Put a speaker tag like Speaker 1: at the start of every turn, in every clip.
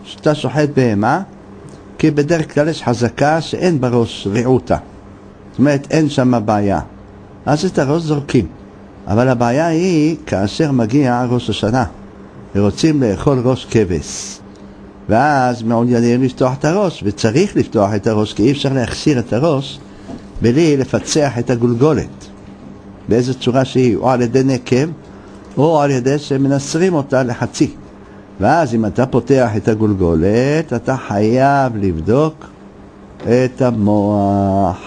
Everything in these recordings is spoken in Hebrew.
Speaker 1: שאתה שוחט בהמה, כי בדרך כלל יש חזקה שאין בראש רעותה. זאת אומרת, אין שם בעיה. אז את הראש זורקים. אבל הבעיה היא כאשר מגיע ראש השנה, ורוצים לאכול ראש כבש. ואז מעוניינים לפתוח את הראש, וצריך לפתוח את הראש, כי אי אפשר להכשיר את הראש בלי לפצח את הגולגולת. באיזו צורה שהיא, או על ידי נקב, או על ידי שמנסרים אותה לחצי. ואז אם אתה פותח את הגולגולת, אתה חייב לבדוק את המוח.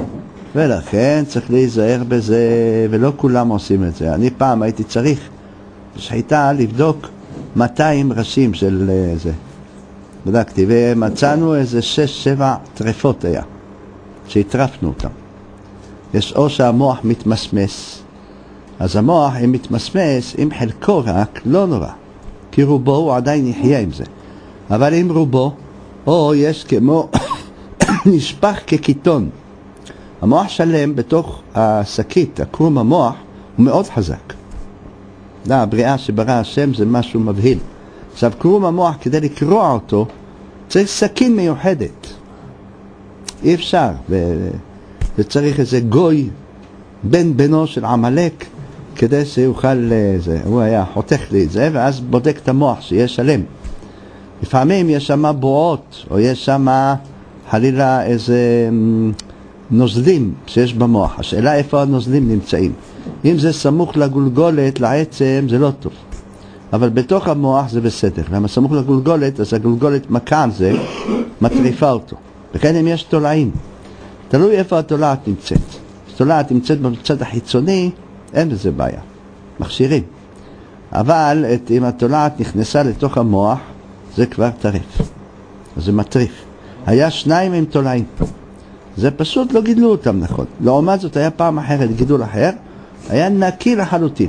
Speaker 1: ולכן צריך להיזהר בזה, ולא כולם עושים את זה. אני פעם הייתי צריך בשחיטה לבדוק 200 ראשים של זה. בדקתי, ומצאנו איזה 6-7 טרפות היה, שהטרפנו אותם. יש או שהמוח מתמסמס, אז המוח אם מתמסמס, אם חלקו רק, לא נורא, כי רובו הוא עדיין יחיה עם זה. אבל אם רובו, או יש כמו נשפך כקיטון. המוח שלם בתוך השקית, הקרום המוח, הוא מאוד חזק. הבריאה שברא השם זה משהו מבהיל. עכשיו, קרום המוח, כדי לקרוע אותו, צריך סכין מיוחדת. אי אפשר. וצריך איזה גוי בן בנו של עמלק, כדי שיוכל זה. הוא היה חותך לי את זה, ואז בודק את המוח שיהיה שלם. לפעמים יש שם בועות, או יש שם חלילה איזה נוזלים שיש במוח. השאלה איפה הנוזלים נמצאים. אם זה סמוך לגולגולת, לעצם, זה לא טוב. אבל בתוך המוח זה בסדר. למה סמוך לגולגולת, אז הגולגולת מכה על זה, מטריפה אותו. וכן אם יש תולעים, תלוי איפה התולעת נמצאת. התולעת נמצאת בצד החיצוני, אין בזה בעיה. מכשירים. אבל אם התולעת נכנסה לתוך המוח, זה כבר טרף. אז זה מטריף. היה 2 עם תולעים. זה פשוט לא גידלו אותם נכון. לעומת זאת היה פעם אחרת, גידול אחר, היה נקי לחלוטין.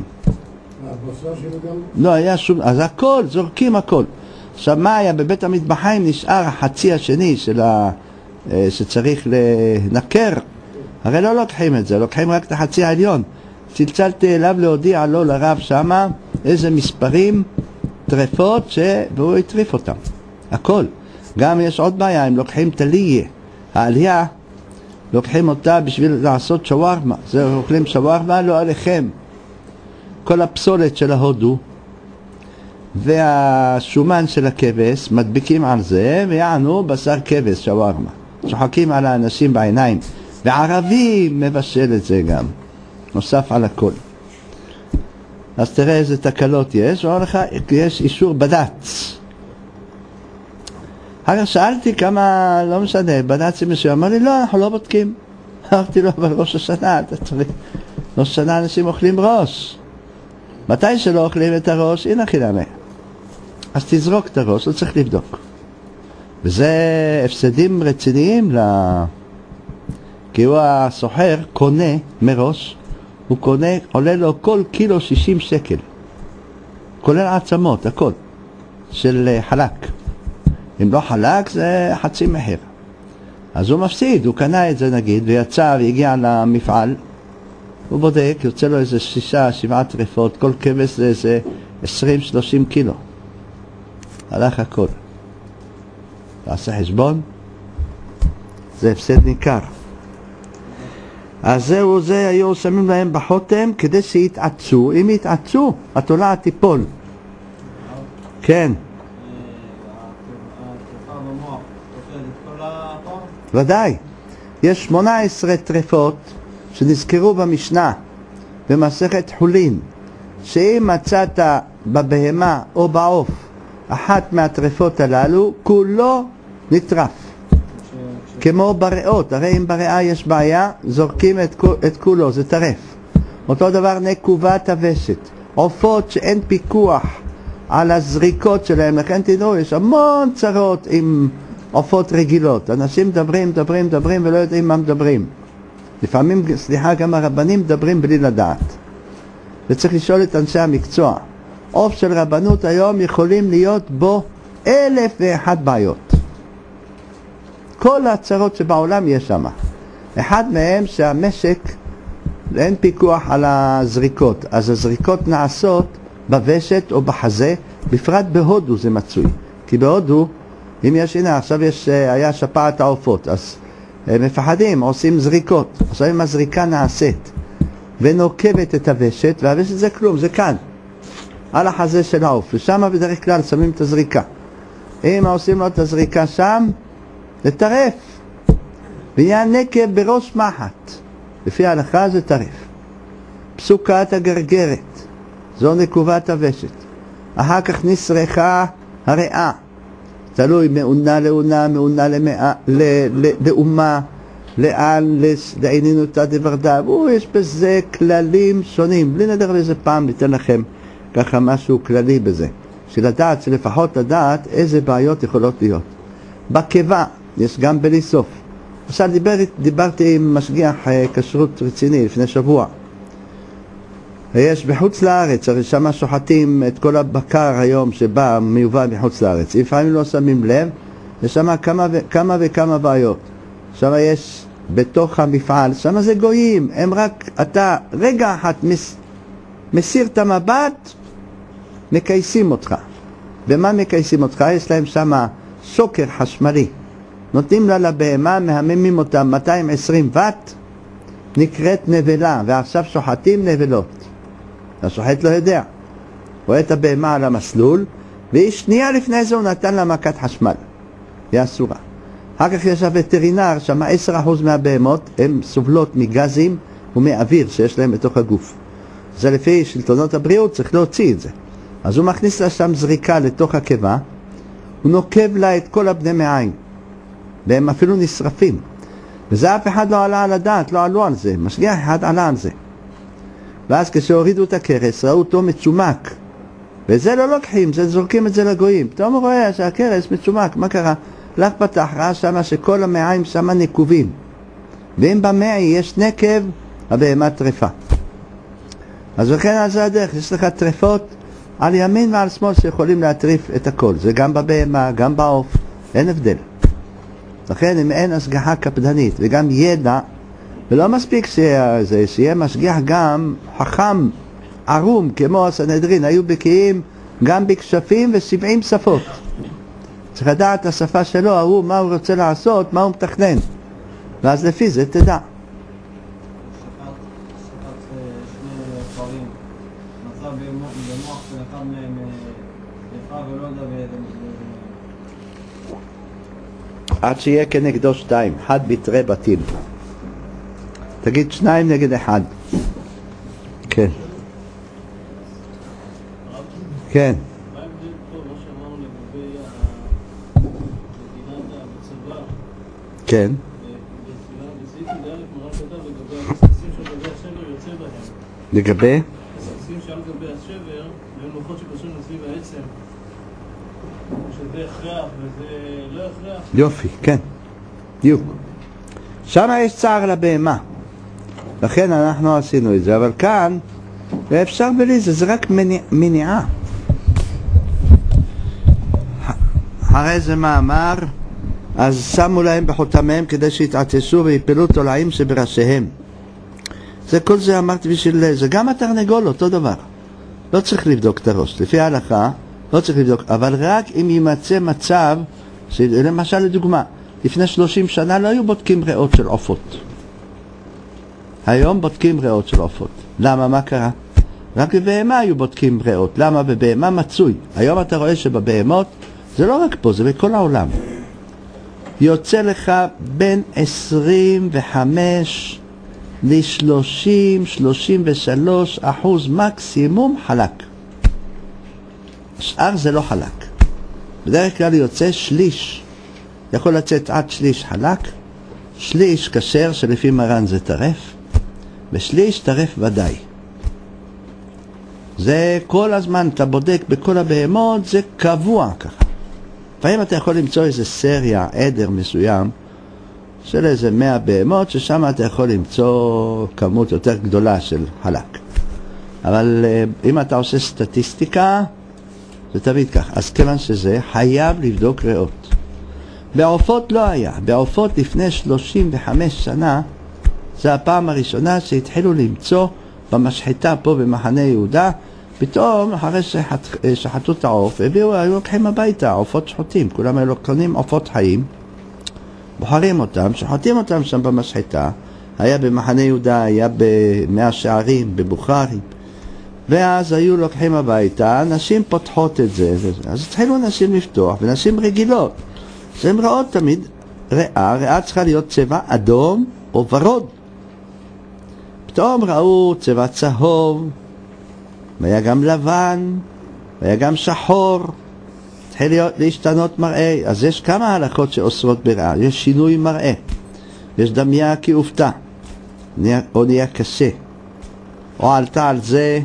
Speaker 1: לא היה שום, אז הכל, זורקים הכל. עכשיו מה היה? בבית המטבחיים נשאר החצי השני שצריך לנקר. הרי לא לוקחים את זה, לוקחים רק את החצי העליון. צלצלתי אליו להודיע לו לרב שמה איזה מספרים, טרפות, והוא יטריף אותם. הכל. גם יש עוד בעיה, הם לוקחים תליה. העלייה, לוקחים אותה בשביל לעשות שווארמה. זה אוכלים שווארמה, לא עליכם. כל הפסולת של ההודו והשומן של הכבש מדביקים על זה ויענו בשר כבש שווארמה. צוחקים על האנשים בעיניים. וערבי מבשל את זה גם. נוסף על הכל. אז תראה איזה תקלות יש. ואומר לך, יש אישור בד"ץ. אחר שאלתי כמה, לא משנה, בד"צים מסוים. אמר לי, לא, אנחנו לא בודקים. אמרתי לו, אבל ראש השנה, אתה צריך. ראש השנה אנשים אוכלים ראש. מתי שלא אוכלים את הראש, הנה חינמי. אז תזרוק את הראש, לא צריך לבדוק. וזה הפסדים רציניים כי הוא הסוחר קונה מראש, הוא קונה, עולה לו כל קילו 60 שקל. כולל עצמות, הכל. של חלק. אם לא חלק זה חצי מחיר. אז הוא מפסיד, הוא קנה את זה נגיד, ויצא והגיע למפעל, הוא בודק, יוצא לו איזה 6-7 טרפות, כל כבש זה איזה 20-30 קילו. הלך הכל. תעשה חשבון, זה הפסד ניכר. אז זהו, זה היו שמים להם בחותם כדי שיתעצו. אם יתעצו, התולעת תיפול. כן. ודאי. יש 18 טרפות שנזכרו במשנה, במסכת חולין, שאם מצאת בבהמה או בעוף אחת מהטרפות הללו, כולו נטרף. כמו בריאות, הרי אם בריאה יש בעיה, זורקים את כולו, זה טרף. אותו דבר נקובת הוושת. עופות שאין פיקוח על הזריקות שלהם, לכן תדעו, יש המון צרות עם עופות רגילות. אנשים מדברים ולא יודעים מה מדברים. לפעמים, סליחה, גם הרבנים מדברים בלי לדעת. וצריך לשאול את אנשי המקצוע. עוף של רבנות היום יכולים להיות בו 1,001 בעיות. כל הצרות שבעולם יש שם. אחד מהם שהמשק אין פיקוח על הזריקות. אז הזריקות נעשות בוושת או בחזה, בפרט בהודו זה מצוי. כי בהודו אם יש, הנה עכשיו היה שפעת העופות, אז מפחדים, עושים זריקות. עכשיו אם הזריקה נעשית ונוקבת את הוושת, והוושת זה כלום, זה כאן, על החזה של העוף, ושם בדרך כלל שמים את הזריקה. אם עושים לו את הזריקה שם, זה טרף. ויהיה נקב בראש מחט. לפי ההלכה זה טרף. פסוקת הגרגרת, זו נקובת הוושת. אחר כך נסרחה הריאה. תלוי מאונה לאונה, מאונה לאומה, לאן, לעינינותא דברדא. יש בזה כללים שונים. בלי נדר באיזה פעם ניתן לכם ככה משהו כללי בזה. שלדעת, שלפחות לדעת איזה בעיות יכולות להיות. בקיבה, יש גם בלי סוף. עכשיו דיברתי עם משגיח כשרות רציני לפני שבוע. יש בחוץ לארץ, הרי שם שוחטים את כל הבקר היום שבא מיובא מחוץ לארץ. לפעמים לא שמים לב, יש שם כמה וכמה בעיות. שם יש בתוך המפעל, שם זה גויים, הם רק, אתה רגע אחת מסיר את המבט, מקייסים אותך. במה מקייסים אותך? יש להם שם שוקר חשמלי. נותנים לה לבהמה, מהממים אותה 220 וט, נקראת נבלה, ועכשיו שוחטים נבלות. השוחט לא יודע. רואה את הבהמה על המסלול, והיא שנייה לפני זה הוא נתן לה מכת חשמל. היא אסורה. אחר כך יש הווטרינר, שם 10% מהבהמות, הן סובלות מגזים ומאוויר שיש להם בתוך הגוף. זה לפי שלטונות הבריאות, צריך להוציא את זה. אז הוא מכניס לה שם זריקה לתוך הקיבה, הוא נוקב לה את כל הבני מעיים, והם אפילו נשרפים. וזה אף אחד לא עלה על הדעת, לא עלו על זה, משגיח אחד עלה על זה. ואז כשהורידו את הכרס, ראו אותו מצומק. וזה לא לוקחים, זה זורקים את זה לגויים. פתאום הוא רואה שהכרס מצומק, מה קרה? לך פתח, ראה שמה שכל המעיים שמה נקובים. ואם במעי יש נקב, הבהמה טרפה. אז לכן על זה הדרך, יש לך טרפות על ימין ועל שמאל שיכולים להטריף את הכל. זה גם בבהמה, גם בעוף, אין הבדל. לכן אם אין השגחה קפדנית וגם ידע, ולא מספיק שיהיה משגיח גם חכם ערום כמו הסנהדרין, היו בקיאים גם בכשפים ו70 שפות. צריך לדעת את השפה שלו, הוא מה הוא רוצה לעשות, מה הוא מתכנן, ואז לפי זה תדע. עד שיהיה כנגדו 2, 1 ביתרי בתים. תגיד 2 נגד 1. כן. כן. כן. לגבי?
Speaker 2: הסקסים שעל גבי השבר, הם לוחות שקשורים לסביב העצם, שזה הכרח וזה לא הכרח.
Speaker 1: יופי, כן. דיוק. שם יש צער לבהמה. לכן אנחנו עשינו את זה, אבל כאן ואפשר בלי זה, זה רק מניעה. הרי זה מאמר, אז שמו להם בחותמיהם כדי שיתעטשו ויפלו תולעים שבראשיהם. זה כל זה אמרתי בשביל זה. גם התרנגול אותו דבר. לא צריך לבדוק את הראש. לפי ההלכה לא צריך לבדוק, אבל רק אם יימצא מצב, למשל לדוגמה, לפני 30 שנה לא היו בודקים ריאות של עופות. היום בודקים ריאות של עופות. למה? מה קרה? רק בבהמה היו בודקים ריאות. למה? בבהמה מצוי. היום אתה רואה שבבהמות, זה לא רק פה, זה בכל העולם. יוצא לך בין 25 ל-30-33% מקסימום חלק. שאר זה לא חלק. בדרך כלל יוצא שליש. יכול לצאת עד שליש חלק, שליש כשר שלפי מרן זה טרף, ושליש טרף ודאי. זה כל הזמן, אתה בודק בכל הבהמות, זה קבוע ככה. לפעמים אתה יכול למצוא איזה סריה, עדר מסוים, של איזה 100 בהמות, ששם אתה יכול למצוא כמות יותר גדולה של חלק. אבל אם אתה עושה סטטיסטיקה, זה תמיד כך. אז כיוון שזה, חייב לבדוק ריאות. בעופות לא היה. בעופות לפני 35 שנה, זה הפעם הראשונה שהתחילו למצוא במשחטה פה במחנה יהודה, פתאום אחרי שחטו את העוף, היו לוקחים הביתה עופות שחוטים, כולם היו קונים עופות חיים, בוחרים אותם, שחוטים אותם שם במשחטה, היה במחנה יהודה, היה במאה שערים, בבוכרים, ואז היו לוקחים הביתה, נשים פותחות את זה, אז התחילו נשים לפתוח, ונשים רגילות, אז הן ראות תמיד, ריאה צריכה להיות צבע אדום או ורוד, פתאום ראו צבע צהוב, והיה גם לבן, והיה גם שחור, התחיל להשתנות מראה. אז יש כמה הלכות שאוסרות בריאה. יש שינוי מראה, יש דמיה כאופתה, או נהיה קשה, או עלתה על זה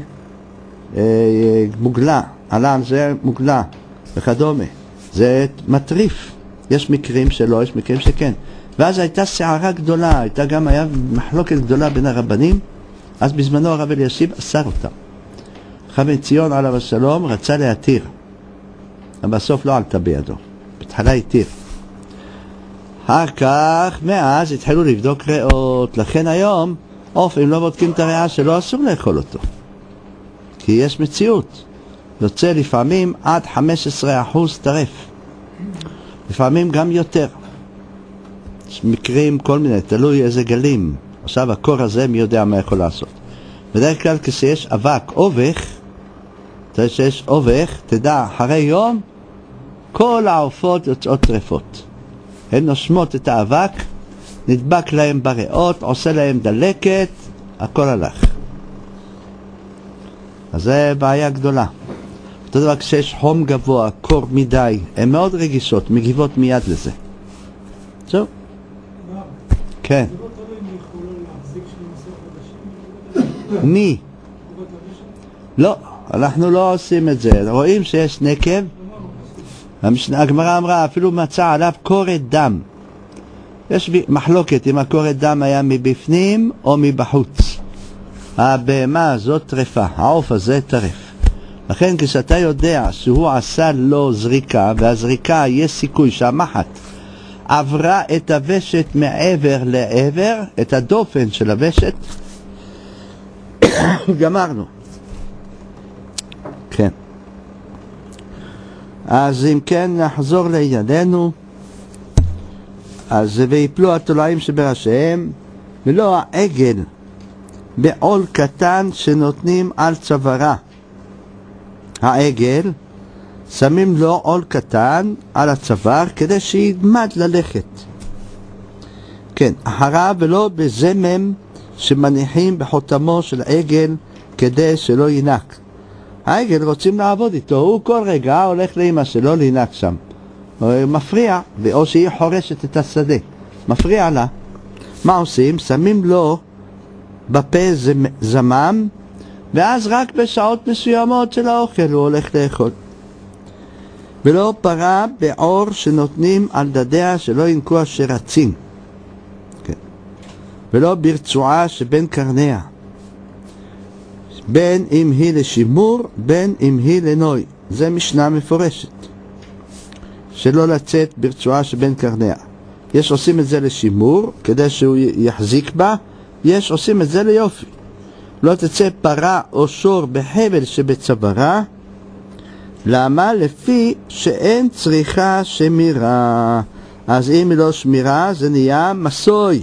Speaker 1: מוגלה, עלה על זה מוגלה וכדומה. זה מטריף. יש מקרים שלא, יש מקרים שכן. ואז הייתה שערה גדולה, היה מחלוקת גדולה בין הרבנים, אז בזמנו הרב אלישיב אסר אותם. חכם ציון עליו השלום רצה להתיר, אבל בסוף לא עלתה בידו, בהתחלה התיר. אחר כך, מאז התחילו לבדוק ריאות, לכן היום עוף, אם לא בודקים את הריאה שלו, אסור לאכול אותו, כי יש מציאות, יוצא לפעמים עד 15% טרף, לפעמים גם יותר. יש מקרים כל מיני, תלוי איזה גלים. עכשיו הקור הזה מי יודע מה יכול לעשות. בדרך כלל כשיש אבק, אובך, שיש אובך, תדע, אחרי יום כל העופות יוצאות טרפות. הן נושמות את האבק, נדבק להם בריאות, עושה להם דלקת, הכל הלך. אז זה בעיה גדולה. אותו דבר כשיש חום גבוה, קור מדי, הן מאוד רגישות, מגיבות מיד לזה. זהו. כן.
Speaker 3: זה לא תלוי מי יכולה להחזיק 12 חודשים?
Speaker 1: מי? לא, אנחנו לא עושים את זה. רואים שיש נקב, הגמרא אמרה אפילו מצא עליו קורת דם. יש מחלוקת אם הקורת דם היה מבפנים או מבחוץ. הבהמה הזאת טרפה, העוף הזה טרף. לכן כשאתה יודע שהוא עשה לו זריקה, והזריקה יש סיכוי שהמחט עברה את הוושט מעבר לעבר, את הדופן של הוושט, גמרנו. כן. אז אם כן נחזור לענייננו. אז ויפלו התולעים שבראשיהם, ולא העגל בעול קטן שנותנים על צווארה. העגל שמים לו עול קטן על הצוואר כדי שידמד ללכת. כן, אחריו ולא בזמם שמניחים בחותמו של העגל כדי שלא ינק. העגל רוצים לעבוד איתו, הוא כל רגע הולך לאמא שלו לינק שם. מפריע, או שהיא חורשת את השדה, מפריע לה. מה עושים? שמים לו בפה זמם, ואז רק בשעות מסוימות של האוכל הוא הולך לאכול. ולא פרה בעור שנותנים על דדיה שלא ינקו השרצים. כן. ולא ברצועה שבין קרניה, בין אם היא לשימור, בין אם היא לנוי. זה משנה מפורשת. שלא לצאת ברצועה שבין קרניה. יש עושים את זה לשימור, כדי שהוא יחזיק בה, יש עושים את זה ליופי. לא תצא פרה או שור בחבל שבצווארה. למה? לפי שאין צריכה שמירה. אז אם לא שמירה זה נהיה מסוי.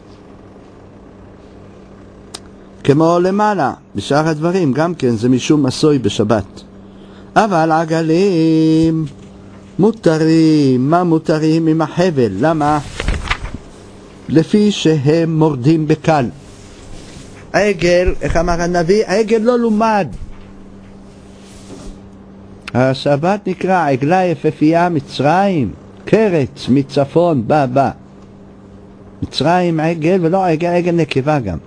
Speaker 1: כמו למעלה, בשאר הדברים גם כן זה משום מסוי בשבת. אבל עגלים מותרים. מה מותרים עם החבל? למה? לפי שהם מורדים בקל. העגל, איך אמר הנביא? העגל לא לומד. השבת נקרא עגלה יפהפייה מצרים, קרץ מצפון, בא. מצרים עגל ולא עגל נקבה גם.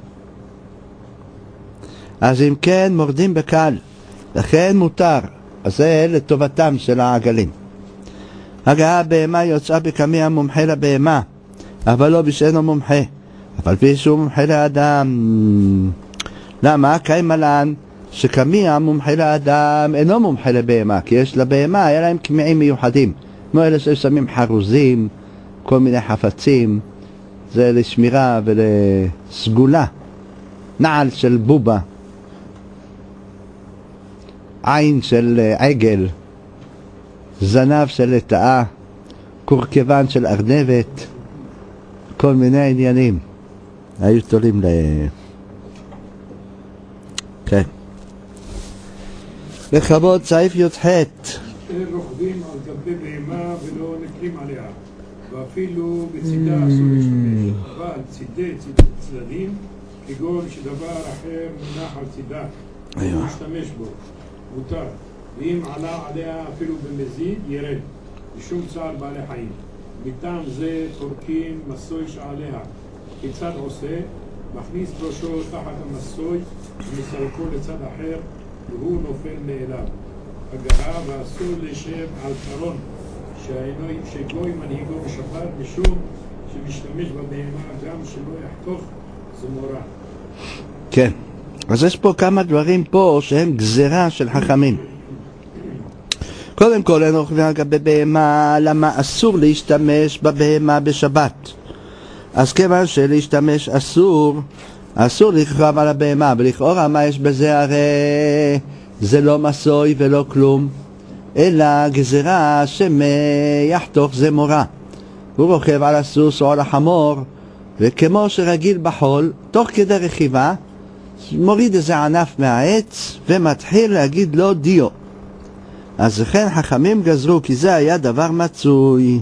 Speaker 1: אז אם כן מורדים בקל, לכן מותר. אז זה לטובתם של העגלים. הגעה בהמה יוצאה בקמי המומחה לבהמה, אבל לא בשאינו מומחה, אבל בשהו מומחה לאדם. למה? קיימלן שקמי המומחה לאדם אינו מומחה לבהמה, כי יש לבהמה, היה להם קמיעים מיוחדים, כמו אלה ששמים חרוזים, כל מיני חפצים, זה לשמירה ולסגולה, נעל של בובה. עין של עגל, זנב של לטאה, קורקבן של ארנבת, כל מיני עניינים היו תולים כן. לכבוד סעיף י"ח.
Speaker 3: רוכבים על גבי בהמה ולא נתלים עליה, ואפילו בצידה אסור להשתמש, אבל צדדים כגון שדבר אחר מונח על צידה להשתמש בו מותר, ואם עלה עליה אפילו במזיד ירד בשום צער בעלי חיים. מטעם זה תורקים מסוי שעליה. כיצד עושה? מכניס ראשו תחת המסוי ומסלקו לצד אחר והוא נופל מאליו. הגעה ואסור לשב על קרון שגוי מנהיגו בשבת משום שמשתמש בבהמה גם שלא יחתוך זמורה.
Speaker 1: כן, אז יש פה כמה דברים פה שהם גזרה של חכמים. קודם כל אין רוכבים על גבי בהמה, למה אסור להשתמש בבהמה בשבת? אז כיוון שלהשתמש אסור לרכב על הבהמה, ולכאורה מה יש בזה? הרי זה לא מסוי ולא כלום, אלא גזרה שמייחתוך זה מורה. הוא רוכב על הסוס או על החמור, וכמו שרגיל בחול, תוך כדי רכיבה, מוריד איזה ענף מהעץ ומתחיל להגיד לו דיו. אז לכן חכמים גזרו, כי זה היה דבר מצוי,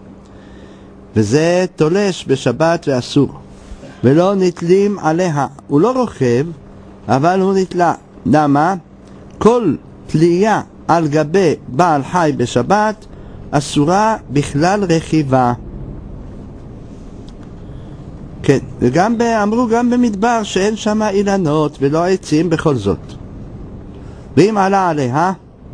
Speaker 1: וזה תולש בשבת ואסור, ולא נתלים עליה. הוא לא רוכב, אבל הוא נתלה. למה? כל תלייה על גבי בעל חי בשבת אסורה בכלל רכיבה. כן, וגם אמרו גם במדבר שאין שם אילנות ולא עצים בכל זאת. ואם עלה עליה,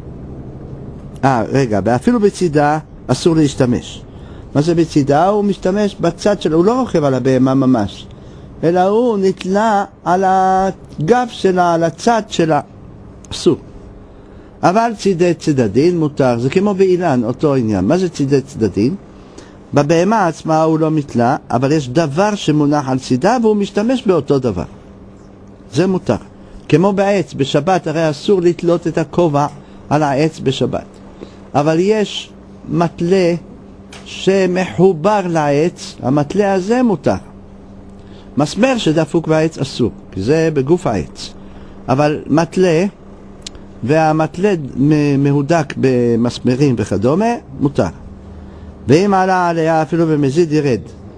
Speaker 1: ואפילו בצידה אסור להשתמש. מה זה בצידה? הוא משתמש בצד שלו, הוא לא רוכב על הבהמה ממש, אלא הוא נתלה על הגב שלה, על הצד שלה, אסור. אבל צידי צדדין מותר, זה כמו באילן, אותו עניין. מה זה צידי צדדין? בבהמה עצמה הוא לא מתלה, אבל יש דבר שמונח על צידה והוא משתמש באותו דבר, זה מותר. כמו בעץ, בשבת הרי אסור לתלות את הכובע על העץ בשבת, אבל יש מטלה שמחובר לעץ, המטלה הזה מותר. מסמר שדפוק בעץ אסור, כי זה בגוף העץ, אבל מטלה, והמטלה מהודק במסמרים וכדומה, מותר. ואם עלה עליה אפילו במזיד ירד.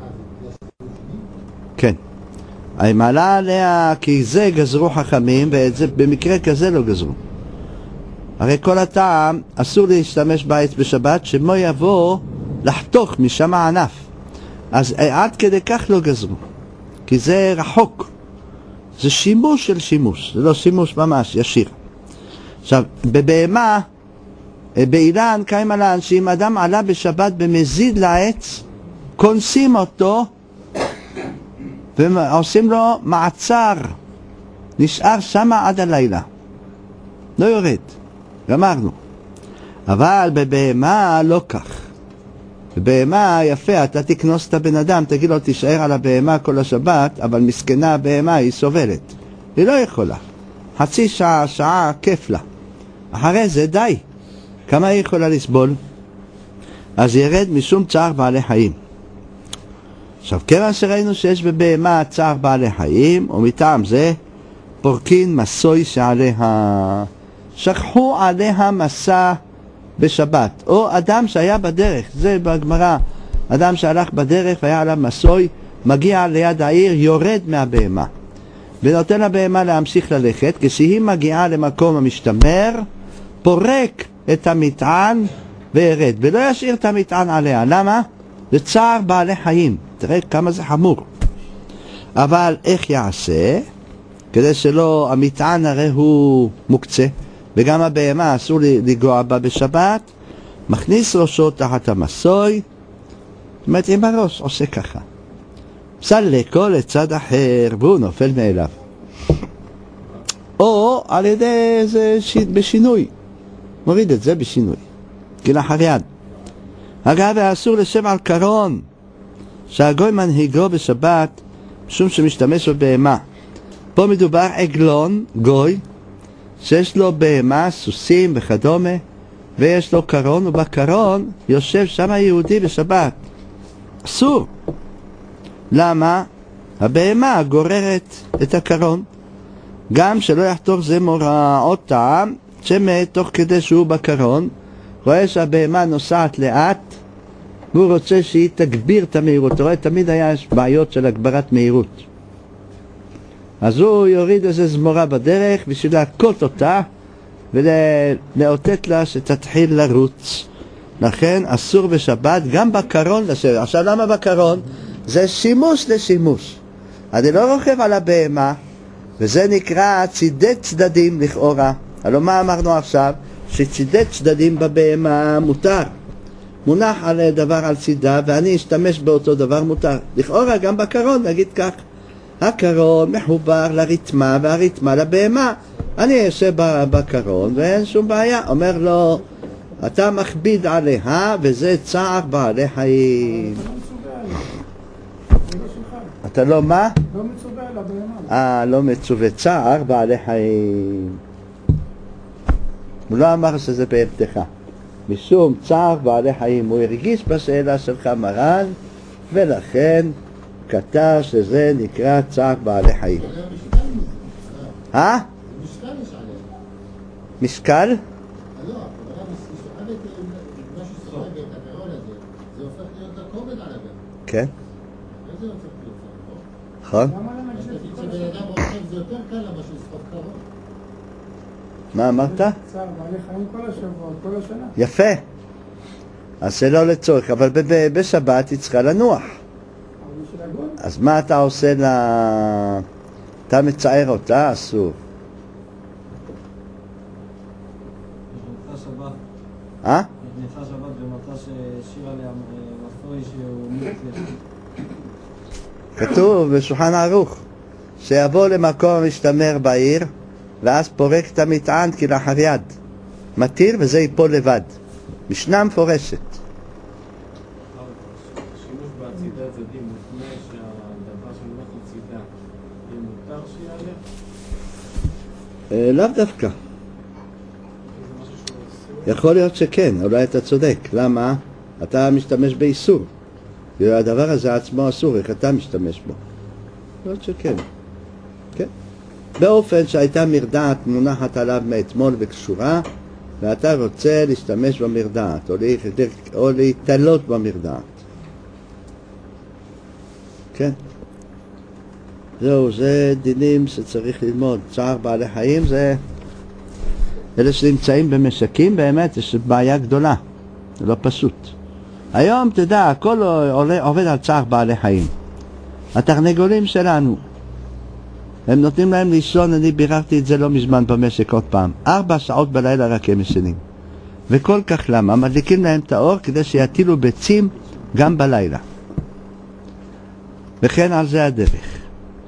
Speaker 1: כן, אם עלה עליה כי זה גזרו חכמים, וזה במקרה כזה לא גזרו. הרי כל הטעם אסור להשתמש בעץ בשבת שמו יבוא לחתוך משם הענף, אז עד כדי כך לא גזרו, כי זה רחוק, זה שימוש של שימוש, זה לא שימוש ממש ישיר. עכשיו בבהמה, באילן קיים עלן שאם אדם עלה בשבת במזיד לעץ, כונסים אותו ועושים לו מעצר, נשאר שם עד הלילה, לא יורד, גמרנו. אבל בבהמה לא כך. בבהמה יפה, אתה תכנוס את הבן אדם, תגיד לו תישאר על הבהמה כל השבת, אבל מסכנה הבהמה, היא סובלת, היא לא יכולה, חצי שעה, שעה, כיף לה, אחרי זה די, כמה היא יכולה לסבול? אז ירד משום צער בעלי חיים. עכשיו כיוון שראינו שיש בבהמה צער בעלי חיים, ומטעם זה פורקין מסוי שעליה, שכחו עליה מסע בשבת, או אדם שהיה בדרך, זה בגמרא, אדם שהלך בדרך והיה עליו מסוי, מגיע ליד העיר, יורד מהבהמה ונותן לבהמה להמשיך ללכת. כשהיא מגיעה למקום המשתמר, פורק את המטען וירד, ולא ישאיר את המטען עליה. למה? זה צער בעלי חיים, תראה כמה זה חמור. אבל איך יעשה? כדי שלא, המטען הרי הוא מוקצה, וגם הבהמה אסור לגוע בה בשבת, מכניס ראשו תחת המסוי, זאת אומרת עם הראש עושה ככה, סלקו לצד אחר והוא נופל מאליו, או על ידי זה בשינוי, מוריד את זה בשינוי כלאחר יד. אגב, אסור לשב על קרון שהגוי מנהיגו בשבת משום שמשתמש בבהמה. פה מדובר עגלון גוי שיש לו בהמה, סוסים וכדומה, ויש לו קרון, ובקרון יושב שם יהודי בשבת. אסור. למה? הבהמה גוררת את הקרון. גם שלא יחתוך זה מורא עוד טעם, שמת תוך כדי שהוא בקרון, רואה שהבהמה נוסעת לאט, והוא רוצה שהיא תגביר את המהירות. אתה רואה, תמיד יש בעיות של הגברת מהירות. אז הוא יוריד איזה זמורה בדרך בשביל להכות אותה ולאותת לה שתתחיל לרוץ. לכן אסור בשבת גם בקרון לשבת. עכשיו למה בקרון? זה שימוש לשימוש. אני לא רוכב על הבהמה, וזה נקרא צידי צדדים לכאורה. הלוא מה אמרנו עכשיו? שצידי צדדים בבהמה מותר. מונח על דבר על צידה ואני אשתמש באותו דבר מותר. לכאורה גם בקרון נגיד כך. הקרון מחובר לריתמה והריתמה לבהמה. אני אעשה בקרון ואין שום בעיה. אומר לו, אתה מכביד עליה וזה צער בעלי חיים. אתה לא מה?
Speaker 3: לא מצווה על הבהמה.
Speaker 1: לא מצווה, צער בעלי חיים. הוא לא אמר שזה בהבטחה. משום צער בעלי חיים. הוא הרגיש בשאלה שלך מרן, ולכן כתב שזה נקרא צער בעלי חיים. משקל? כן. נכון. מה אמרת?
Speaker 3: צער בעלי חיים כל השבוע, כל השנה.
Speaker 1: יפה. אז זה לא לצורך, אבל בשבת היא צריכה לנוח. אז מה אתה עושה לה? אתה מצער אותה? אסור.
Speaker 2: נכנסה שבת ומצא ששיר עליה רפוי שהוא מוצלח.
Speaker 1: כתוב בשולחן ערוך שיבוא למקום משתמר בעיר ואז פורק את המטען כלאחר יד, מתיר וזה ייפול לבד. משנה מפורשת.
Speaker 2: השימוש בצידה הצדדים לפני שהדבר שמונח לצידה יהיה מותר שיעלה?
Speaker 1: לאו דווקא. יכול להיות שכן, אולי אתה צודק. למה? אתה משתמש באיסור. הדבר הזה עצמו אסור, איך אתה משתמש בו? יכול להיות שכן. כן. באופן שהייתה מרדעת מונחת עליו מאתמול וקשורה, ואתה רוצה להשתמש במרדעת, או להתעלות במרדעת. כן. זהו, זה דינים שצריך ללמוד. צער בעלי חיים זה... אלה שנמצאים במשקים באמת יש בעיה גדולה, זה לא פשוט. היום תדע, הכל עובד על צער בעלי חיים. התרנגולים שלנו, הם נותנים להם לישון, אני ביררתי את זה לא מזמן במשק עוד פעם. 4 שעות בלילה רק הם ישנים. וכל כך למה? מדליקים להם את האור כדי שיטילו ביצים גם בלילה. וכן על זה הדרך.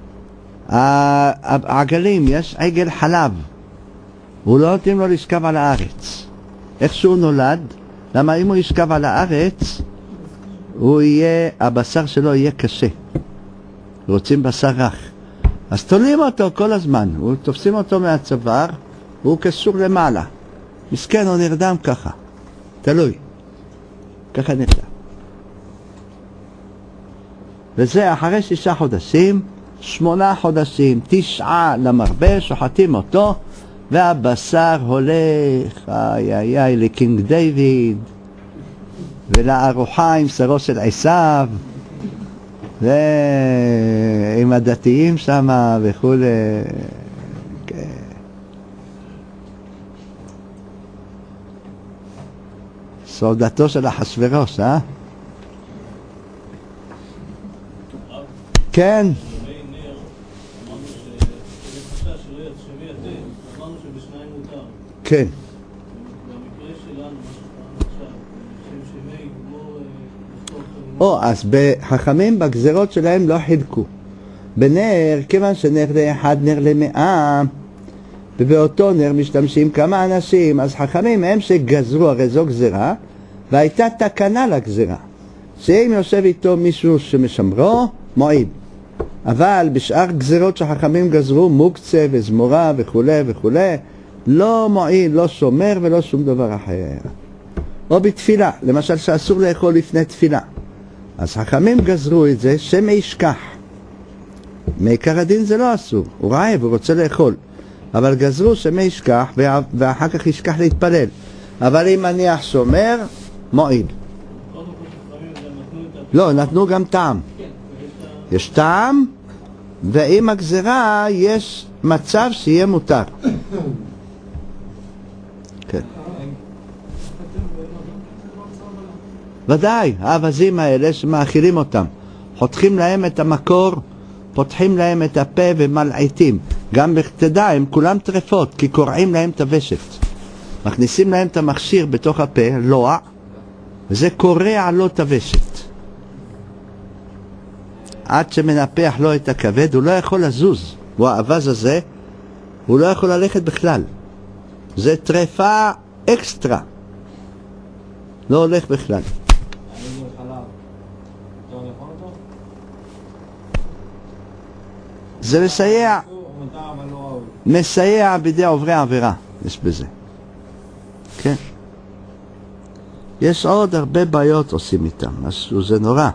Speaker 1: העגלים, יש עגל חלב. הוא לא נותנים לו לשכב על הארץ. איך שהוא נולד, למה אם הוא ישכב על הארץ, הבשר שלו יהיה קשה. רוצים בשר רך. אז תולים אותו כל הזמן. תופסים אותו מהצוואר, והוא קשור למעלה. מסכן, הוא נרדם ככה. תלוי. ככה נרדם. וזה אחרי 6 חודשים, 8 חודשים, 9 למרבה, שוחטים אותו, והבשר הולך, איי, לקינג דיוויד, ולארוחה עם שרו של עשיו, ועם הדתיים שם וכו'. סעודתו של אחשוורוש, כן. כן. אז בחכמים בגזרות שלהם לא חילקו. בנר, כיוון שנר לאחד נר ל100, ובאותו נר משתמשים כמה אנשים, אז חכמים הם שגזרו, הרי זו גזרה, והייתה תקנה לגזרה. שאם יושב איתו מישהו שמשמרו, מועיד. אבל בשאר גזרות שחכמים גזרו, מוקצה וזמורה וכו' וכו', לא מועיל, לא שומר ולא שום דבר אחר. או בתפילה, למשל שאסור לאכול לפני תפילה. אז חכמים גזרו את זה שמא ישכח. מעיקר הדין זה לא אסור, הוא רעב, הוא רוצה לאכול. אבל גזרו שמא ישכח ואחר כך ישכח להתפלל. אבל אם נניח שומר, מועיל. לא, נתנו גם טעם. יש טעם, ועם הגזרה יש מצב שיהיה מותר. כן. ודאי, האווזים האלה שמאכילים אותם, חותכים להם את המקור, פותחים להם את הפה ומלעיטים. גם תדע, הם כולם טרפות, כי קורעים להם את הוושת. מכניסים להם את המכשיר בתוך הפה, לוע, וזה קורע לו את הוושת. עד שמנפח לו את הכבד, הוא לא יכול לזוז. הוא האווז הזה, הוא לא יכול ללכת בכלל. זה טרפה אקסטרה. לא הולך בכלל. זה מסייע בידי עוברי עבירה, יש בזה. כן. יש עוד הרבה בעיות עושים איתם, זה נורא.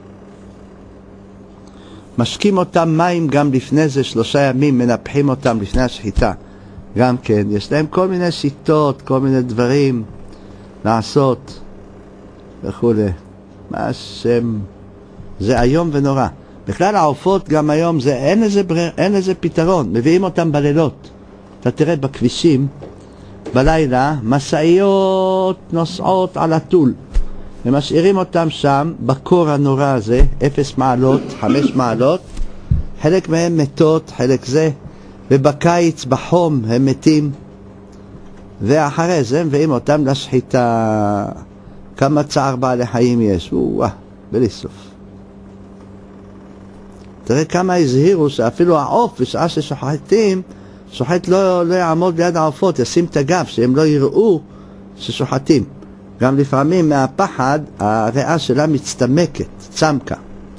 Speaker 1: משקים אותם מים גם לפני זה 3 ימים, מנפחים אותם לפני השחיטה. גם כן, יש להם כל מיני שיטות, כל מיני דברים לעשות וכו'. מה שם, זה היום ונורא. בכלל העופות גם היום אין לזה פתרון, מביאים אותם בלילות. אתה תראה בכבישים בלילה משאיות נוסעות על הטול ומשאירים אותם שם בקור הנורא הזה, 0 מעלות, 5 מעלות, חלק מהם מתות, חלק זה, ובקיץ בחום הם מתים, ואחרי זה מביאים אותם לשחיטה. כמה צער בעלי חיים יש, בלי סוף. תראה כמה הזהירו שאפילו העוף בשעה ששוחטים, שוחט לא יעמוד ליד העופות, ישים את הגב שהם לא יראו ששוחטים. גם לפעמים מהפחד הריאה שלה מצטמקת, צמקה.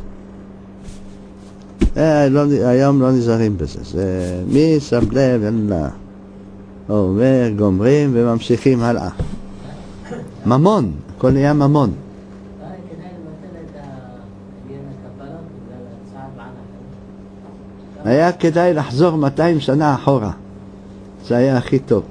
Speaker 1: היום לא נזהרים בזה, זה מי שם לב, יאללה. אומר, גומרים וממשיכים הלאה. ממון, הכל נהיה ממון. היה כדאי לחזור 200 שנה אחורה, זה היה הכי טוב.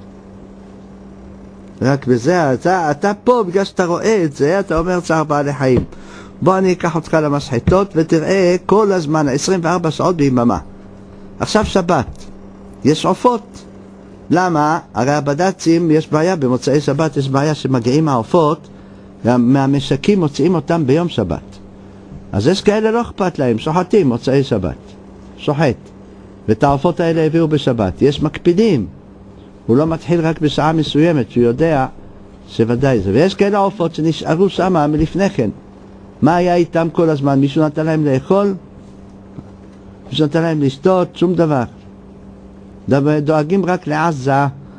Speaker 1: רק בזה, אתה פה בגלל שאתה רואה את זה, אתה אומר צער בעלי חיים. בוא אני אקח אותך למשחטות ותראה כל הזמן, 24 שעות ביממה. עכשיו שבת, יש עופות. למה? הרי הבד"צים יש בעיה, במוצאי שבת יש בעיה שמגיעים העופות, מהמשקים מוציאים אותם ביום שבת. אז יש כאלה לא אכפת להם, שוחטים מוצאי שבת. שוחט. ואת העופות האלה הביאו בשבת. יש מקפידים. הוא לא מתחיל רק בשעה מסוימת, שהוא יודע שוודאי זה. ויש כאלה עופות שנשארו שם מלפני כן. מה היה איתם כל הזמן? מישהו נתן להם לאכול? מישהו נתן להם לשתות? שום דבר. דואגים רק לעזה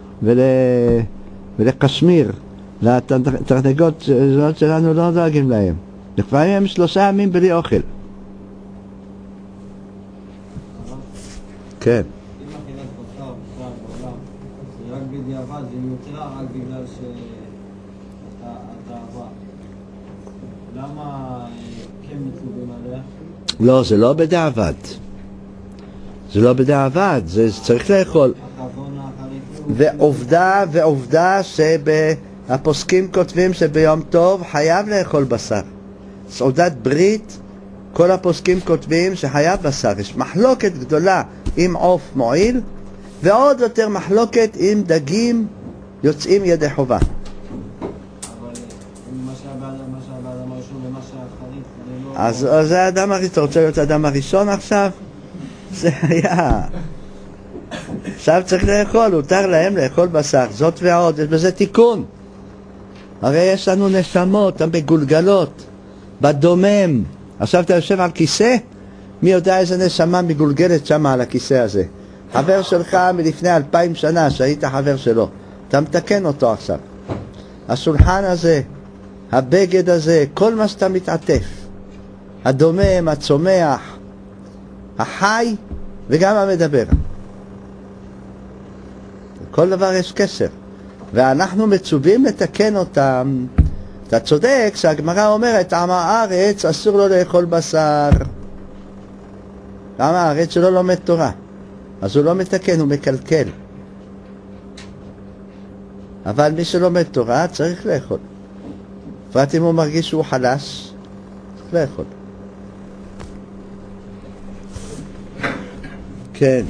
Speaker 1: ולקשמיר. לתרנגות שלנו לא דואגים להם. לפעמים הם 3 ימים בלי אוכל. כן.
Speaker 2: אם אכילת בשר בכלל בעולם, זה רק בדיעבד, זה מיותר רק בגלל שאתה עבר. למה כן מצווים עליה?
Speaker 1: לא, זה לא בדיעבד. זה לא בדיעבד, זה צריך לאכול. ועובדה שהפוסקים כותבים שביום טוב חייב לאכול בשר. סעודת ברית, כל הפוסקים כותבים שחייב בשר. יש מחלוקת גדולה אם עוף מועיל, ועוד יותר מחלוקת אם דגים יוצאים ידי חובה.
Speaker 2: אבל מה שהאדם הראשון ומה שהאחרית,
Speaker 1: אז זה האדם הראשון. אתה רוצה להיות האדם הראשון עכשיו? זה היה. עכשיו צריך לאכול, הותר להם לאכול בשר. זאת ועוד, יש בזה תיקון. הרי יש לנו נשמות המגולגלות בדומם. עכשיו אתה יושב על כיסא, מי יודע איזה נשמה מגולגלת שם על הכיסא הזה. חבר שלך מלפני 2000 שנה שהיית חבר שלו, אתה מתקן אותו עכשיו. השולחן הזה, הבגד הזה, כל מה שאתה מתעטף, הדומם, הצומח, החי וגם המדבר. כל דבר יש קשר. ואנחנו מצווים לתקן אותם. אתה צודק שהגמרא אומרת, עם הארץ אסור לו לאכול בשר. עם הארץ שלא לומד תורה. אז הוא לא מתקן, הוא מקלקל. אבל מי שלומד תורה צריך לאכול. בפרט אם הוא מרגיש שהוא חלש, צריך לאכול. כן.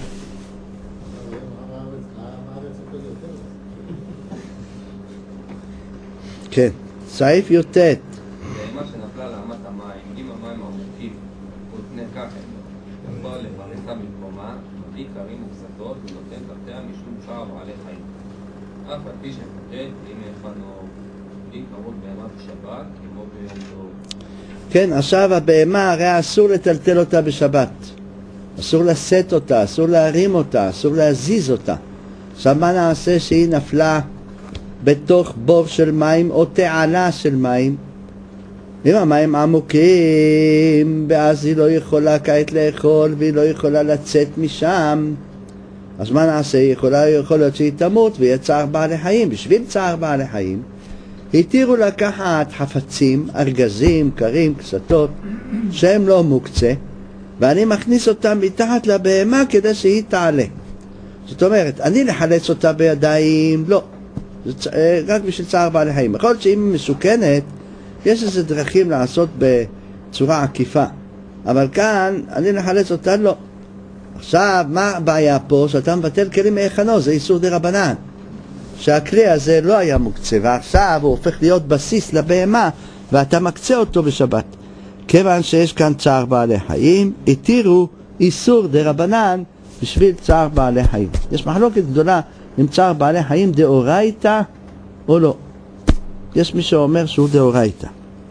Speaker 1: כן. סעיף י"ט.
Speaker 4: בהמה שנפלה לאמת המים, אם המים עמוקים ותנה כחל, יכול לברכתה במקומה, מביא קרים וקסתות ונותן תחתיה משום צער בעלי חיים. אף על פי שפוטט, אם הכנו בלי כמות בהמה בשבת, כמו ביום טוב.
Speaker 1: כן, עכשיו הבהמה הרי אסור לטלטל אותה בשבת. אסור לשאת אותה, אסור להרים אותה, אסור להזיז אותה. עכשיו מה נעשה שהיא נפלה בתוך בור של מים או תעלה של מים? אם המים עמוקים, ואז היא לא יכולה כעת לאכול והיא לא יכולה לצאת משם, אז מה נעשה? יכול להיות שהיא תמות ויהיה צער בעלי חיים. בשביל צער בעלי חיים התירו לקחת חפצים, ארגזים, קרים, קסתות שהם לא מוקצה, ואני מכניס אותם מתחת לבהמה כדי שהיא תעלה. זאת אומרת, אני לחלץ אותה בידיים, לא, רק בשביל צער בעלי חיים. יכול להיות שאם היא מסוכנת, יש איזה דרכים לעשות בצורה עקיפה, אבל כאן אני לחלץ אותה, לא. עכשיו, מה הבעיה פה? שאתה מבטל כלים מהיכנו, זה איסור דרבנן, שהכלי הזה לא היה מוקצה, ועכשיו הוא הופך להיות בסיס לבהמה, ואתה מקצה אותו בשבת. כיוון שיש כאן צער בעלי חיים, התירו איסור דרבנן בשביל צער בעלי חיים. יש מחלוקת גדולה אם צער בעלי חיים דאורייתא או לא. יש מי שאומר שהוא דאורייתא.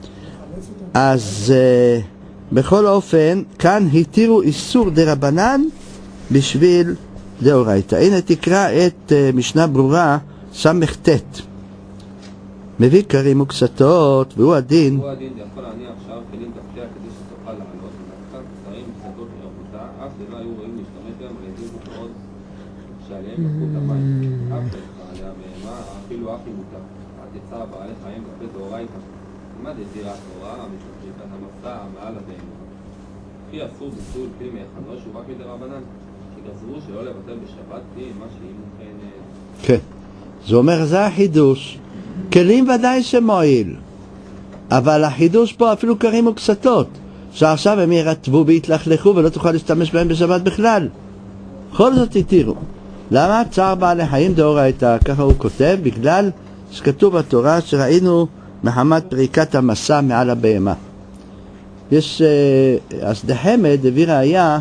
Speaker 1: אז בכל אופן, כאן התירו איסור דרבנן בשביל דאורייתא. הנה תקרא את משנה ברורה ס"ט. מביא קרים וקסתות, והוא הדין.
Speaker 4: הוא הדין יכול להניח שאר כלים תחתיה כדי שתוכל לעלות, ונקחת קרים וקסתות מרבותה, אף שלא היו רואים להשתמש בהם על ידי גופות שעליהם לקחו את המים. אף עליה בהמה, אפילו אף היא מותר. התצער בעלי חיים כלפי דאורייתא. עמד יתירה התורה, המשתפריקת המסע מעל הבהמה. וכי אסור ביטול כלי מהיכנו שהוא רק מדרבנן, שגזרו שלא לבטל בשבת כלי מה שהיא מוכנת.
Speaker 1: כן. זה אומר, זה החידוש. כלים ודאי שמועיל, אבל החידוש פה אפילו קרים וקסתות, שעכשיו הם ירטבו והתלכלכו ולא תוכל להשתמש בהם בשבת בכלל. בכל זאת התירו. למה? צער בעלי חיים דאורייתא, ככה הוא כותב, בגלל שכתוב בתורה שראינו מחמת פריקת המסע מעל הבהמה. יש, אז דחמד הביא ראיה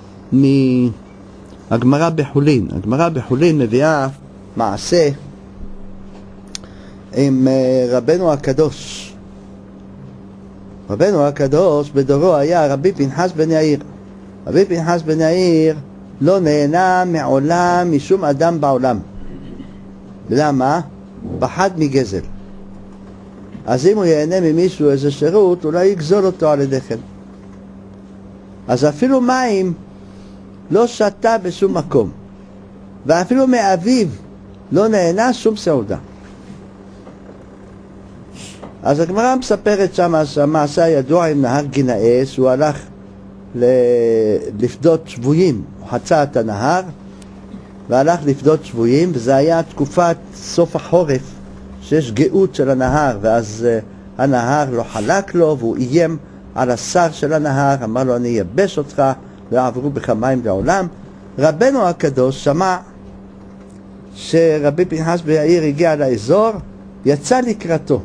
Speaker 1: מהגמרא בחולין. הגמרא בחולין מביאה מעשה עם רבנו הקדוש. רבנו הקדוש בדורו היה רבי פנחס בן יאיר. רבי פנחס בן יאיר לא נהנה מעולם משום אדם בעולם. למה? פחד מגזל. אז אם הוא ייהנה ממישהו איזה שירות, אולי יגזול אותו על ידי כן. אז אפילו מים לא שתה בשום מקום, ואפילו מאביו לא נהנה שום סעודה. אז הגמרא מספרת שם המעשה הידוע עם נהר גינאס. הוא הלך לפדות שבויים, הוא חצה את הנהר והלך לפדות שבויים, וזה היה תקופת סוף החורף שיש גאות של הנהר, ואז הנהר לא חלק לו והוא איים על השר של הנהר, אמר לו אני אייבש אותך, לא יעברו בך מים לעולם. רבנו הקדוש שמע שרבי פנחס בן יאיר הגיע לאזור, יצא לקראתו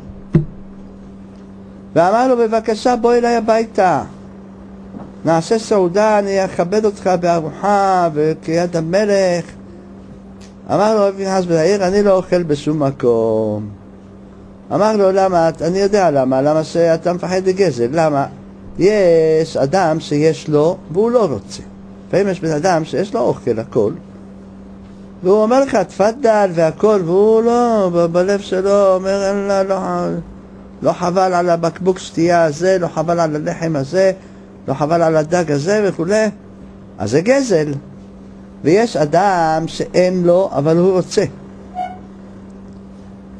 Speaker 1: ואמר לו בבקשה בוא אליי הביתה, נעשה סעודה, אני אכבד אותך בארוחה וכיד המלך. אמר לו רבי פנחס בן יאיר אני לא אוכל בשום מקום. אמר לו למה? אני יודע למה שאתה מפחד לגזל. למה? יש אדם שיש לו והוא לא רוצה. לפעמים יש בן אדם שיש לו אוכל הכל והוא אומר לך תפדל והכל, והוא לא, בלב שלו אומר לא חבל על הבקבוק שתייה הזה, לא חבל על הלחם הזה, לא חבל על הדג הזה וכו'. אז זה גזל. ויש אדם שאין לו אבל הוא רוצה.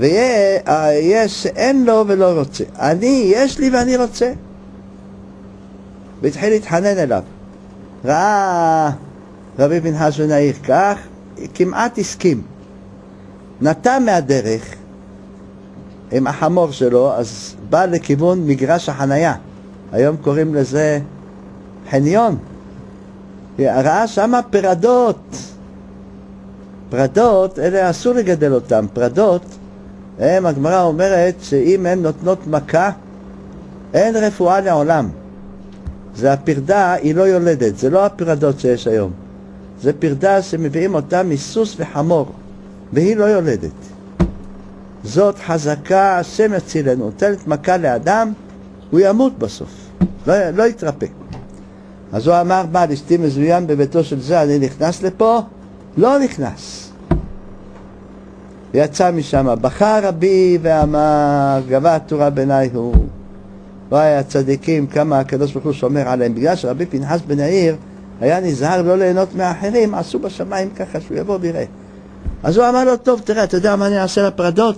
Speaker 1: ויש אין לו ולא רוצה. יש לי ואני רוצה. והתחיל להתחנן אליו. ראה רבי פנחס בן יאיר כך, כמעט הסכים. נטע מהדרך עם החמור שלו, אז בא לכיוון מגרש החנייה. היום קוראים לזה חניון. ראה שמה פרדות. פרדות, אלה אסור לגדל אותם. פרדות, הגמרא אומרת שאם הן נותנות מכה, אין רפואה לעולם. זה הפרדה, היא לא יולדת. זה לא הפרדות שיש היום. זה פרדה שמביאים אותה מסוס וחמור, והיא לא יולדת. זאת חזקה, השם יצילנו. נותנת מכה לאדם, הוא ימות בסוף. לא יתרפא. אז הוא אמר, מה, אשתי מזוין בביתו של זה, אני נכנס לפה? לא נכנס. יצא משם, בכה רבי ואמר, גבה התורה בעיניי הוא. לא היה צדיקים, כמה הקדוש ברוך הוא שומר עליהם. בגלל שרבי פנחס בן יאיר היה נזהר לא ליהנות מאחרים, עשו בשמיים ככה שהוא יבוא ויראה. אז הוא אמר לו, טוב, תראה, אתה יודע מה אני אעשה לפרדות?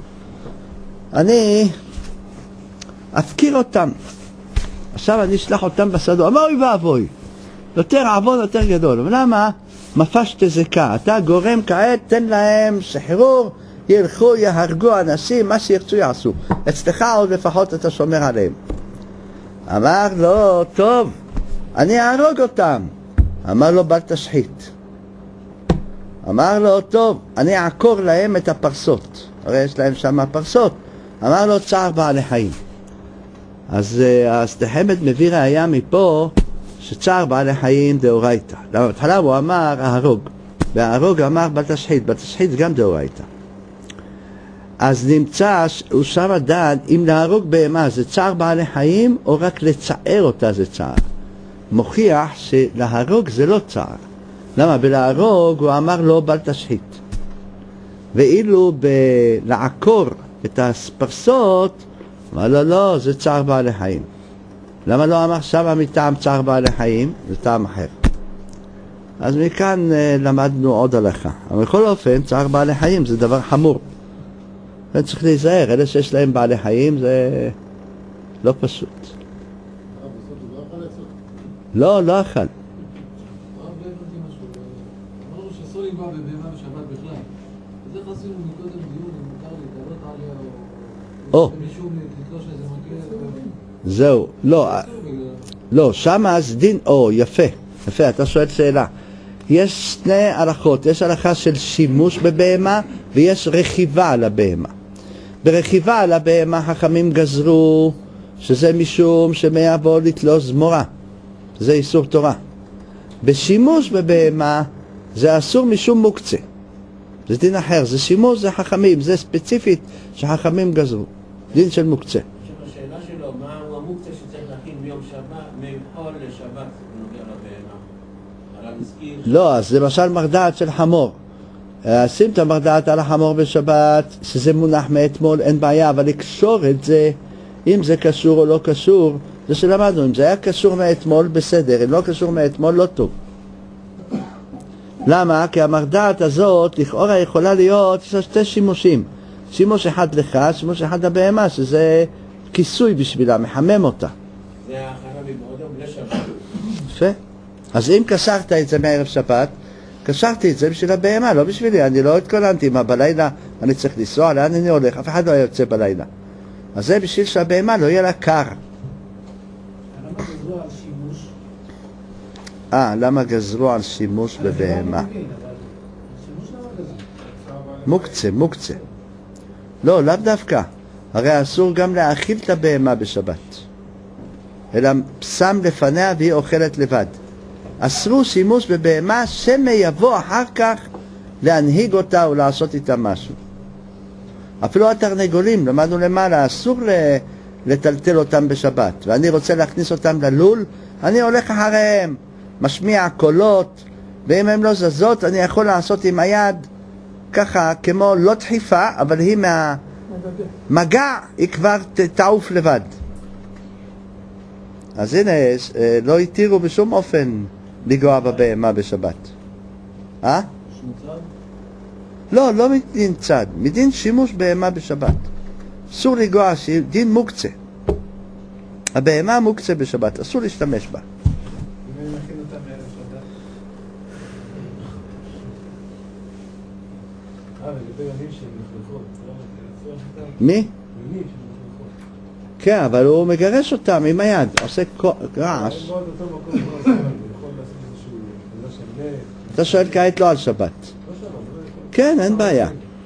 Speaker 1: אני אפקיר אותם. עכשיו אני אשלח אותם בשדות. אמר, אוי ואבוי, יותר עוון יותר גדול. אבל למה? מפשת זקה. אתה גורם כעת, תן להם שחרור, ילכו, יהרגו אנשים, מה שירצו יעשו. אצלך עוד לפחות אתה שומר עליהם. אמר לו, טוב, אני אהרוג אותם. אמר לו, בל תשחית. אמר לו, טוב, אני אעקור להם את הפרסות. הרי יש להם שם פרסות. אמר לו, צער בעלי חיים. אז הסתחמת מביא ראיה מפה שצער בעלי חיים דאורייתא. למה בתחילה הוא אמר ההרוג, וההרוג אמר בל תשחית. בל תשחית גם דאורייתא. אז נמצא שהוא שם דן אם להרוג בהמה זה צער בעלי חיים או רק לצער אותה זה צער. מוכיח שלהרוג זה לא צער. למה? בלהרוג הוא אמר לו בל תשחית. ואילו בלעקור את הפרסות אמר לו לא, זה צער בעלי חיים. למה לא אמר שמה מטעם צער בעלי חיים? זה טעם אחר. אז מכאן למדנו עוד הלכה. אבל בכל אופן צער בעלי חיים זה דבר חמור. צריך להיזהר, אלה שיש להם בעלי חיים זה לא פשוט. לא, לא אכל.
Speaker 2: אמרנו שאסור לנגוע בבהמה בשבת בכלל. אז איך עשינו מקודם דיון אם מותר להתעלות עליה או מישהו לתלוש איזה מקרה?
Speaker 1: זהו, לא, שמה זה דין, יפה, אתה שואל שאלה. יש שני הלכות, יש הלכה של שימוש בבהמה ויש רכיבה על הבהמה. ברכיבה על הבהמה חכמים גזרו שזה משום שמעבור לתלוש זמורה, זה איסור תורה. בשימוש בבהמה זה אסור משום מוקצה, זה דין אחר, זה שימוש, זה חכמים, זה ספציפית שחכמים גזרו, דין של מוקצה.
Speaker 5: השאלה שלו, מהו המוקצה שצריך להכין מיום שבת, מחול לשבת, נוגע לבהמה? על המזכיר?
Speaker 1: לא, אז למשל מרדעת של חמור. שים את המרדעת על החמור בשבת, שזה מונח מאתמול, אין בעיה, אבל לקשור את זה, אם זה קשור או לא קשור, זה שלמדנו, אם זה היה קשור מאתמול, בסדר, אם לא קשור מאתמול, לא טוב. למה? כי המרדעת הזאת, לכאורה יכולה להיות, יש לה שתי שימושים. שימוש אחד לך, שימוש אחד לבהמה, שזה כיסוי בשבילה, מחמם אותה.
Speaker 5: זה ההכנה מבעוד יום לשבת.
Speaker 1: יפה. אז אם קשרת את זה מערב שבת, קשרתי את זה בשביל הבהמה, לא בשבילי, אני לא התכוננתי, מה בלילה אני צריך לנסוע, לאן אני הולך, אף אחד לא יוצא בלילה. אז זה בשביל שהבהמה לא יהיה לה קר.
Speaker 3: למה גזרו על שימוש?
Speaker 1: למה גזרו על שימוש בבהמה? מוקצה. לא, לאו דווקא. הרי אסור גם להאכיל את הבהמה בשבת. אלא שם לפניה והיא אוכלת לבד. אסרו שימוש בבהמה שמא יבוא אחר כך להנהיג אותה או לעשות איתה משהו. אפילו התרנגולים, למדנו למעלה, אסור לטלטל אותם בשבת. ואני רוצה להכניס אותם ללול, אני הולך אחריהם, משמיע קולות, ואם הם לא זזות, אני יכול לעשות עם היד ככה, כמו לא דחיפה, אבל היא מהמגע, היא כבר תעוף לבד. אז הנה, לא התירו בשום אופן לגוע בבהמה בשבת. לא מדין צד, מדין שימוש בהמה בשבת. אסור לגוע, דין מוקצה. הבהמה מוקצה בשבת, אסור להשתמש בה.
Speaker 2: ומי מכין אותה בערב שבת? ולגבי ימים שהן מחלקות,
Speaker 1: מי?
Speaker 2: ימים שהן מחלקות.
Speaker 1: כן, אבל הוא מגרש אותם עם היד, עושה רעש.
Speaker 2: בוא אותו מקום לא עושה, יכול לעשות איזשהו, לא שם לב.
Speaker 1: אתה שואל כעת לא על שבת.
Speaker 2: לא שם,
Speaker 1: כן, אין בעיה.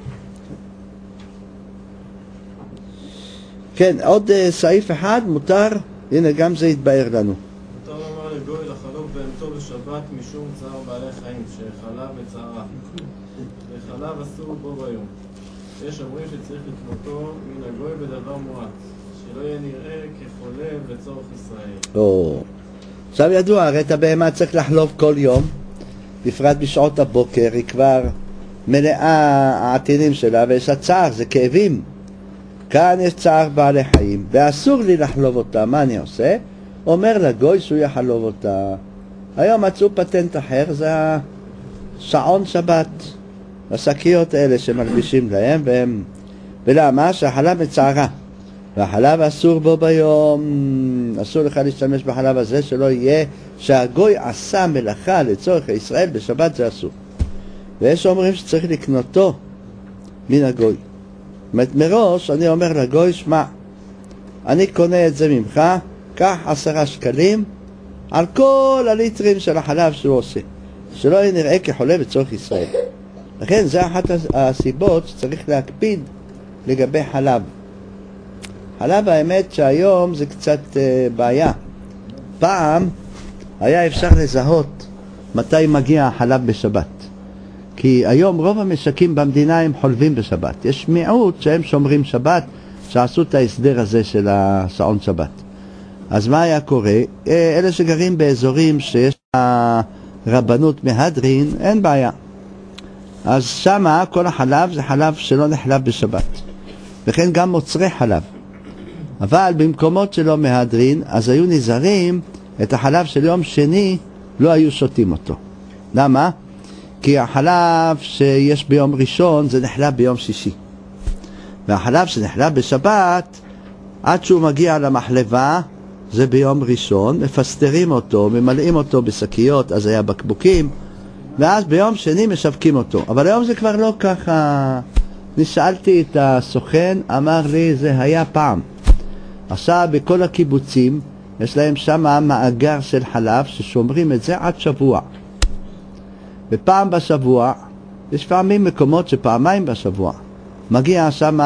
Speaker 1: כן, עוד סעיף אחד מותר, הנה גם זה יתבהר לנו.
Speaker 6: מותר לומר לגוי לחלוק בהמתו בשבת משום צער בעלי חיים, שחלב מצערה. וחלב אסור בו ביום. יש אומרים שצריך לקנותו מן הגוי בדבר מועט, שלא יהיה נראה כחולה לצורך ישראל.
Speaker 1: עכשיו ידוע, הרי את הבהמה צריך לחלוב כל יום, בפרט בשעות הבוקר, היא כבר מלאה העטינים שלה, ויש לה צער, זה כאבים. כאן יש צער בעלי חיים, ואסור לי לחלוב אותה. מה אני עושה? אומר לגוי שהוא יחלוב אותה. היום מצאו פטנט אחר, זה השעון שבת, השקיות האלה שמלבישים להם, ולמה? שהחלב מצערה, והחלב אסור בו ביום. אסור לך להשתמש בחלב הזה, שלא יהיה שהגוי עשה מלאכה לצורך ישראל, בשבת זה אסור. ויש אומרים שצריך לקנותו מן הגוי. מראש אני אומר לגוי, שמע, אני קונה את זה ממך, קח 10 שקלים על כל הליטרים של החלב שהוא עושה, שלא יהיה נראה כחולה בצורך ישראל. לכן זה אחת הסיבות שצריך להקפיד לגבי חלב. חלב, האמת שהיום זה קצת בעיה. פעם היה אפשר לזהות מתי מגיע החלב בשבת, כי היום רוב המשקים במדינה הם חולבים בשבת. יש מיעוט שהם שומרים שבת, שעשו את ההסדר הזה של השעון שבת. אז מה היה קורה? אלה שגרים באזורים שיש רבנות מהדרין, אין בעיה. אז שמה כל החלב זה חלב שלא נחלב בשבת, וכן גם מוצרי חלב. אבל במקומות שלא מהדרין, אז היו נזהרים את החלב של יום שני, לא היו שותים אותו. למה? כי החלב שיש ביום ראשון זה נחלב ביום שישי, והחלב שנחלב בשבת עד שהוא מגיע למחלבה זה ביום ראשון, מפסטרים אותו, ממלאים אותו בשקיות, אז היה בקבוקים, ואז ביום שני משווקים אותו. אבל היום זה כבר לא ככה. נשאלתי את הסוכן, אמר לי זה היה פעם. עכשיו בכל הקיבוצים יש להם שם מאגר של חלב ששומרים את זה עד שבוע, ופעם בשבוע, יש פעמים מקומות שפעמיים בשבוע מגיע שם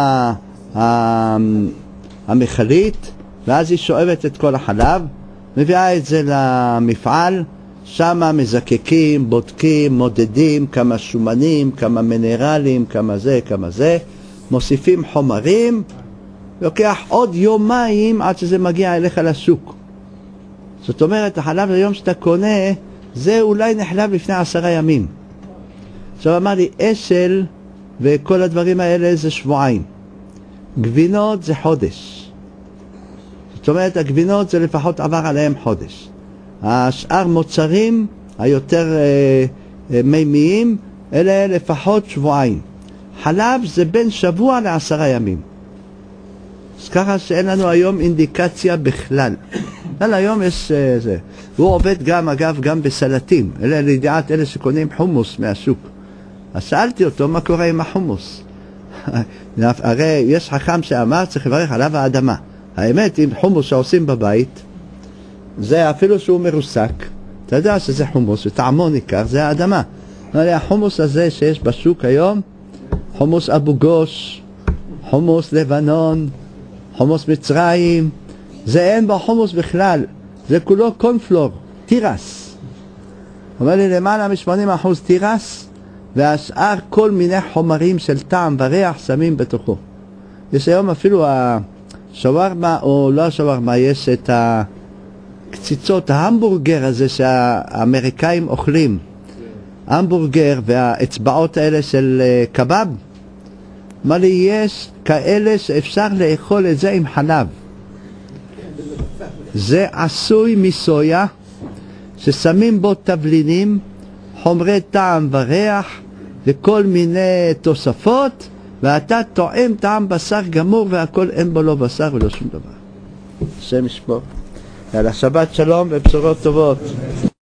Speaker 1: המכלית, ואז היא שואבת את כל החלב, מביאה את זה למפעל, שם מזקקים, בודקים, מודדים כמה שומנים, כמה מינרלים, כמה זה, מוסיפים חומרים, לוקח עוד יומיים עד שזה מגיע אליך לשוק. זאת אומרת, החלב היום שאתה קונה זה אולי נחלב לפני 10 ימים. עכשיו אמר לי, אשל וכל הדברים האלה זה שבועיים, גבינות זה חודש. זאת אומרת, הגבינות זה לפחות עבר עליהם חודש. השאר מוצרים היותר מימיים, אלה לפחות שבועיים. חלב זה בין שבוע ל10 ימים. אז ככה שאין לנו היום אינדיקציה בכלל. אבל היום יש זה. הוא עובד גם, אגב, גם בסלטים. אלה לידיעת אלה שקונים חומוס מהשוק. אז שאלתי אותו מה קורה עם החומוס. הרי יש חכם שאמר צריך לברך עליו האדמה. האמת, עם חומוס שעושים בבית, זה אפילו שהוא מרוסק, אתה יודע שזה חומוס וטעמו ניכר, זה האדמה. החומוס הזה שיש בשוק היום, חומוס אבו גוש, חומוס לבנון, חומוס מצרים, זה אין בו חומוס בכלל, זה כולו קונפלור, תירס. אומר לי למעלה מ-80% תירס, והשאר כל מיני חומרים של טעם וריח שמים בתוכו. יש היום אפילו השווארמה, או לא השווארמה, יש את הקציצות, ההמבורגר הזה שהאמריקאים אוכלים, המבורגר והאצבעות האלה של קבב. מה לי, יש כאלה שאפשר לאכול את זה עם חלב. זה עשוי מסויה ששמים בו תבלינים, חומרי טעם וריח, לכל מיני תוספות, ואתה טועם טעם בשר גמור והכל אין בו לא בשר ולא שום דבר. השם ישמור. יאללה, שבת שלום ובשורות טובות.